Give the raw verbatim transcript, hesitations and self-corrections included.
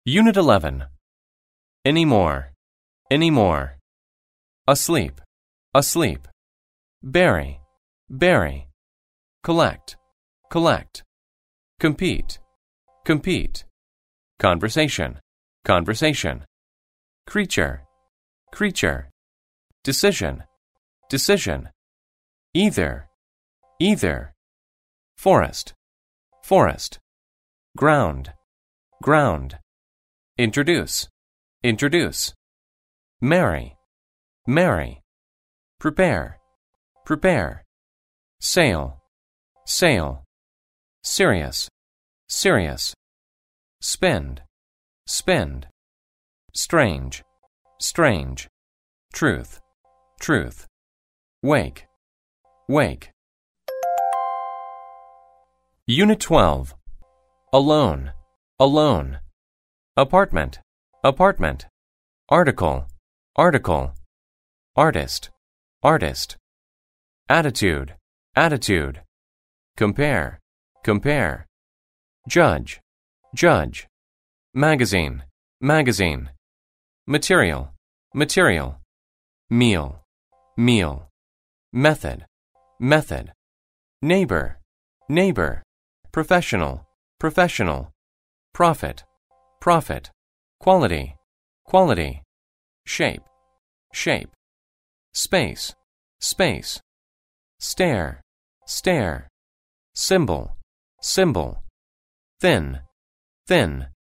Unit eleven. Anymore, anymore. Asleep, asleep. Bury, bury. Collect, collect. Compete, compete. Conversation, conversation. Creature, creature. Decision, decision. Either, either. Forest, forest. Ground, ground. Introduce, introduce. Marry, marry. Prepare, prepare. Sail, sail. Serious, serious. Spend, spend. Strange, strange. Truth, truth. Wake, wake. Unit twelve. Alone, alone. Apartment, apartment. Article, article. Artist, artist. Attitude, attitude. Compare, compare. Judge, judge. Magazine, magazine. Material, material. Meal, meal. Method, method. Neighbor, neighbor. Professional, professional. Profit, profit. Quality, quality. Shape, shape. Space, space. Stare, stare. Symbol, symbol. Thin, thin.